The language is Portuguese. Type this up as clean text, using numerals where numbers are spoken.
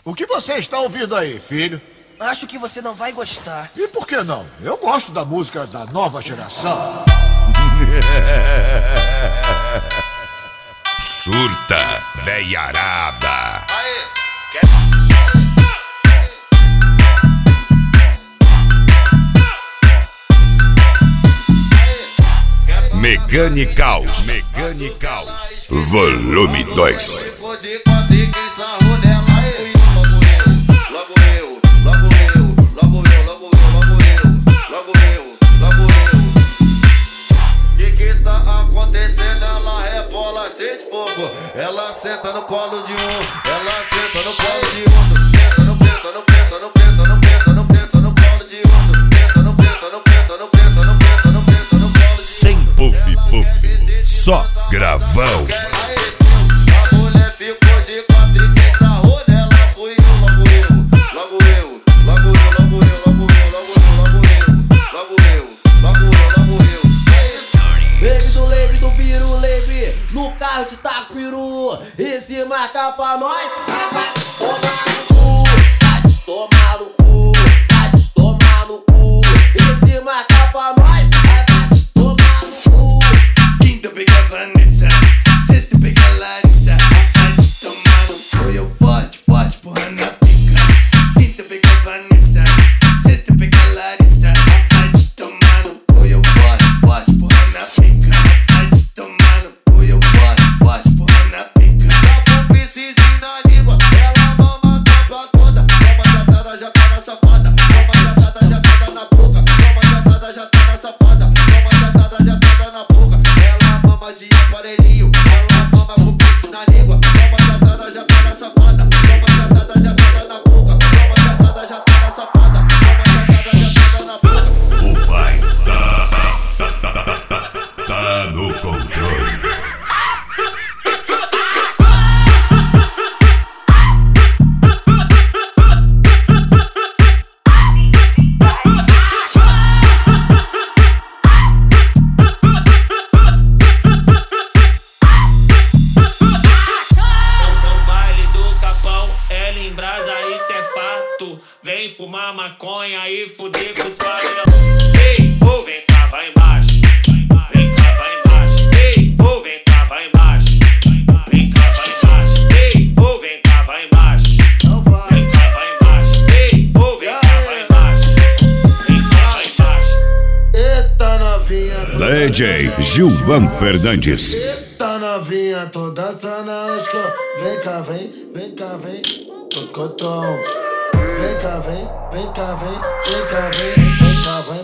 O que você está ouvindo aí, filho? Acho que você não vai gostar. E por que não? Eu gosto da música da nova geração. Surta, veiarada. Meganicaus, volume 2. Ela senta no colo de um, ela senta no colo de outro. Senta no penta, no penta, no penta, no penta, no penta no colo de outro. Penta no penta, no penta, no penta, no penta, no penta no colo de sem puff puff, só gravão. A mulher ficou de quatro e quem sarrou nela fui eu, logo eu, logo eu, logo eu, logo eu, logo eu, logo eu, logo eu. Baby do biru, lebe, no carro de taco peru, e se marcar pra nós, vai te tomar no cu, vai te tomar no cu, e se marcar pra nós, vai te tomar no cu. Quinta pega Vanessa, sexta pega Larissa, vai te tomar no cu, eu forte, forte, porra na pica. Quinta pega Vanessa, sexta pega Larissa, vai te tomar no cu, eu forte, forte, porra na pica. Vai te tomar no cu, eu forte, forte, porra na pica. Dá um pisezinho na língua, ela mama a tropa toda. Toma jatada, já tá na safada. Toma jatada, já tá na boca. Toma jatada, já tá na safada. Toma jatada, já tá na boca. Ela mama de aparelhinho, ela mama com piso na língua. Toma jatada, já tá na safada. Toma jatada, já tá na boca. Toma jatada, já tá na safada. Toma jatada, já tá na boca. O pai tá no controle. Vem fumar maconha e fuder com os farelão. Ei, ô, vem cá, vai embaixo. Vem cá, vai embaixo. Ei, ô, vem cá, vai embaixo. Vem cá, vai embaixo. Ei, ô, vem cá, vai embaixo. Vem cá, vai embaixo. Ei, ô, vem cá, vai embaixo. Vem cá, vai embaixo. Eita novinha toda DJ Gilvan Fernandes. Eita novinha toda sanasca. Vem cá, vem cá, vem. Tocotão. Vem cá, vem cá, vem cá, vem cá, vem cá, vem.